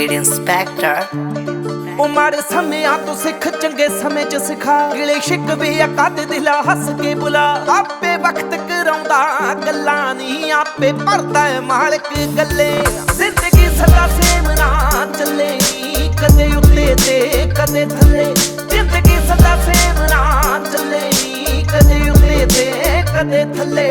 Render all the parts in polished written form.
Speed Inspector। ਉਹ ਮਾੜੇ ਸਮਿਆਂ ਤੋਂ ਸਿੱਖ ਚੰਗੇ ਸਮੇਂ 'ਚ ਸਿਖਾ ਗਿਲੇ ਸ਼ਿਕਵੇ ਕੱਢ ਦਿਲਾ ਹੱਸ ਕੇ ਬੁਲਾ ਆਪੇ ਵਕਤ ਕਰਾਉਂਦਾ ਗੱਲਾਂ ਨਹੀਂ ਆਪੇ ਭਰਦਾ ਏ ਮਾਲਕ ਗੱਲੇ ਜ਼ਿੰਦਗੀ ਸਦਾ ਸੇਮ ਨਾ ਚੱਲੇ ਕਦੇ ਉੱਤੇ ਤੇ ਕਦੇ ਥੱਲੇ ਜ਼ਿੰਦਗੀ ਸਦਾ ਸੇਮ ਨਾ ਚੱਲੇ ਕਦੇ ਉੱਤੇ ਤੇ ਕਦੇ ਥੱਲੇ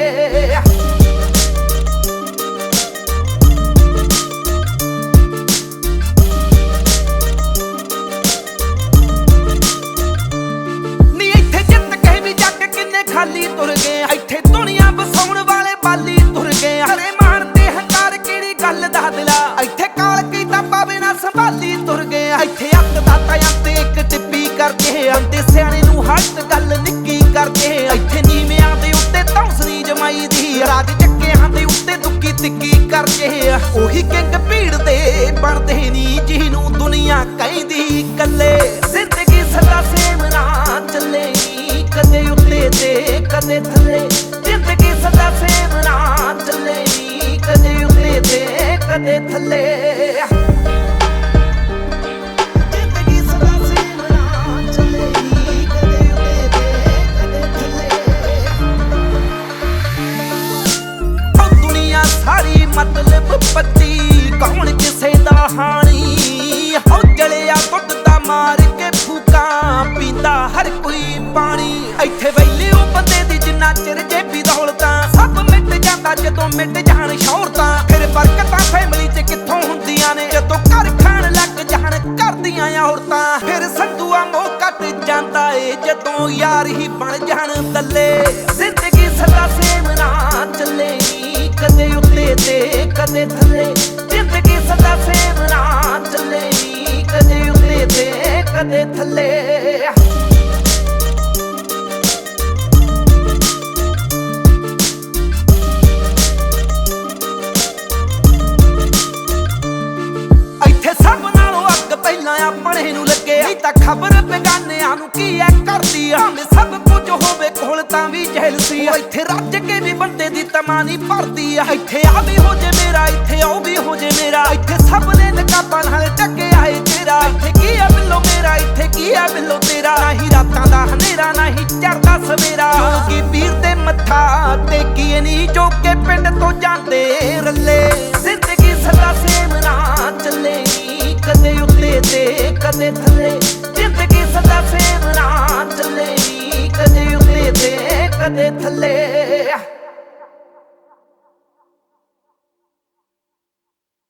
ਖਾਲੀ ਤੁਰ ਗਏ ਇੱਥੇ ਦੁਨੀਆ ਵਸਾਉਣ ਵਾਲੇ ਬਾਲੀ ਤੁਰ ਗਏ ਹਰੇ ਮਾਣ ਤੇ ਹੰਕਾਰ ਕਿਹੜੀ ਗੱਲ ਦਾ ਦਿਲਾ ਇੱਥੇ ਕਾਲ ਕੀਤਾ ਪਾਵੇ ਨਾ ਸੰਭਾਲੀ ਤੁਰ ਗਏ ਇੱਥੇ ਅੱਤ ਦਾਤਾ ਤੇ ਇੱਕ ਟਿੱਪੀ ਕਰਕੇ ਆਂਦੇ ਸਿਆਣੇ ਨੂੰ ਹੱਟ ਗੱਲ ਨਿੱਕੀ ਕਰਕੇ ਇੱਥੇ ਨੀਵਿਆਂ ਦੇ ਉੱਤੇ ਤੌਸਰੀ ਜਮਾਈ ਦੀ ਰਾਜ ਚੱਕਿਆਂ ਦੇ ਉੱਤੇ ਦੁੱਕੀ ਤਿੱਕੀ ਕਰਕੇ ਉਹੀ ਕਿੰਗ ਭੀੜ ਦੇ ਬਣਦੇ ਨਹੀਂ ਜਿਹਨੂੰ ਦੁਨੀਆ ਕਹਿੰਦੀ ਕੱਲੇ ਜ਼ਿੰਦਗੀ ਸਦਾ ਸੇਮ ਨਾ ਚੱਲੇ ਕਦੇ ਉੱਤੇ ਤੇ ਕਦੇ ਥੱਲੇ ਜ਼ਿੰਦਗੀ ਸਦਾ ਸੇਮ ਨਾ ਚੱਲੇ ਕਦੇ ਉੱਤੇ ਤੇ ਕਦੇ ਥੱਲੇ ਜ਼ਿੰਦਗੀ ਸਦਾ ਸੇਮ ਨਾ ਚੱਲੇ ਕਦੇ ਉੱਤੇ ਤੇ ਕਦੇ ਥੱਲੇ ਉਹ ਦੁਨੀਆ ਸਾਰੀ ਮਤਲਬ ਪੱਤੀ ਕੌਣ ਕਿਸੇ ਦਾ ਹਾਣੀ ਹੋ ਜਲਿਆ ਟੁੱਟ ਦਾ ਮਾਰ ਕੇ ਫੂਕਾਂ ਪੀਂਦਾ ਹਰ ਕੋਈ ਪਾਣੀ ਇੱਥੇ ਵੈਲਿਊ ਬੰਦੇ ਦੀ ਜਿੰਨਾ ਚਿਰ ਜੇਬੀ ਦੌਲਤਾਂ ਸਭ ਮਿਟ ਜਾਂਦਾ ਜਦੋਂ ਮਿਟ ਜਾਣ ਸ਼ੌਹਰਤਾਂ ਫਿਰ ਬਰਕਤਾਂ ਫੈਮਿਲੀ 'ਚ ਕਿੱਥੋਂ ਹੁੰਦੀਆਂ ਨੇ ਜਦੋਂ ਘਰ ਖਾਣ ਲੱਗ ਜਾਣ ਕਰਦੀਆਂ ਔਰਤਾਂ ਫਿਰ ਸੰਧੂਆ ਮੋਹ ਘਟ ਜਾਂਦਾ ਏ ਜਦੋਂ ਯਾਰ ਹੀ ਬਣ ਜਾਣ ਦੱਲੇ ਜ਼ਿੰਦਗੀ ਸਦਾ ਸੇਮ ਨਾ ਚੱਲੇ ਕਦੇ ਉੱਤੇ ਤੇ ਕਦੇ ਥੱਲੇ ਜ਼ਿੰਦਗੀ ਸਦਾ ਸੇਮ ਨਾ ਚੱਲੇ ਕਦੇ ਉੱਤੇ ਤੇ ਕਦੇ ਥੱਲੇ ਆਪਣੇ ਨੂੰ ਲੱਗੇ ਨਹੀਂ ਤਾਂ ਖਬਰ ਬੇਗਾਨਿਆਂ ਨੂੰ ਕੀ ਐ ਕਰਦੀ ਆ ਭਾਵੇਂ ਸਭ ਕੁਝ ਹੋਵੇ ਕੋਲ ਤਾਂ ਵੀ ਜਹਿਲਸੀ ਆ ਇੱਥੇ ਰੱਜ ਕੇ ਵੀ ਬੰਦੇ ਦੀ ਤਮਾ ਨਹੀਂ ਭਰਦੀ ਆ ਇੱਥੇ ਆ ਵੀ ਹੋ ਜੇ ਮੇਰਾ ਇੱਥੇ ਉਹ ਵੀ ਹੋ ਜੇ ਮੇਰਾ ਇੱਥੇ ਸਭ ਨੇ ਨਕਾਬਾਂ ਨਾਲ ਢੱਕਿਆ ਏ ਤੇਰਾ ਇੱਥੇ ਕੀ ਆ ਬਿੱਲੋ ਮੇਰਾ ਇੱਥੇ ਕੀ ਆ ਬਿੱਲੋ ਤੇਰਾ ਨਹੀਂ ਰਾਤਾਂ ਦਾ ਹਨੇਰਾ ਨਹੀਂ ਚੜਦਾ ਸਵੇਰਾ ਕਿਉਂਕਿ ਪੀਰ ਤੇ ਮੱਥਾ ਟੇਕੀਏ ਨਹੀਂ ਜੋ ਕਿ ਪਿੰਡ ਤੋਂ